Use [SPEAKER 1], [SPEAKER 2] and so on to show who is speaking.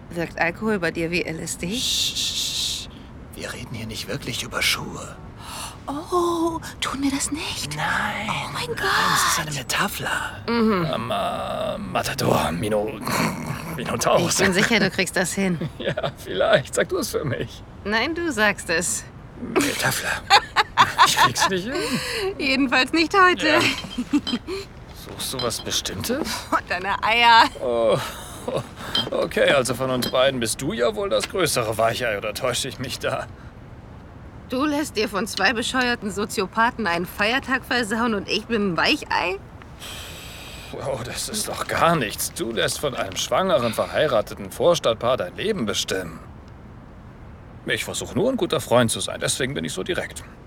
[SPEAKER 1] Wirkt Alkohol bei dir wie LSD?
[SPEAKER 2] Sch. Wir reden hier nicht wirklich über Schuhe.
[SPEAKER 1] Oh, tun wir das nicht?
[SPEAKER 2] Nein.
[SPEAKER 1] Oh mein Gott.
[SPEAKER 2] Das ist eine Metapher. Matador, Minotaurus.
[SPEAKER 1] Ich bin sicher, du kriegst das hin.
[SPEAKER 2] Ja, vielleicht. Sag du es für mich.
[SPEAKER 1] Nein, du sagst es.
[SPEAKER 2] Metapher. Ich krieg's nicht hin.
[SPEAKER 1] Jedenfalls nicht heute.
[SPEAKER 2] Ja. Suchst du was Bestimmtes?
[SPEAKER 1] Oh, deine Eier.
[SPEAKER 2] Oh, okay, also von uns beiden bist du ja wohl das größere Weichei, oder täusche ich mich da?
[SPEAKER 1] Du lässt dir von 2 bescheuerten Soziopathen einen Feiertag versauen und ich bin ein Weichei?
[SPEAKER 2] Oh, das ist doch gar nichts. Du lässt von einem schwangeren, verheirateten Vorstadtpaar dein Leben bestimmen. Ich versuche nur ein guter Freund zu sein, deswegen bin ich so direkt.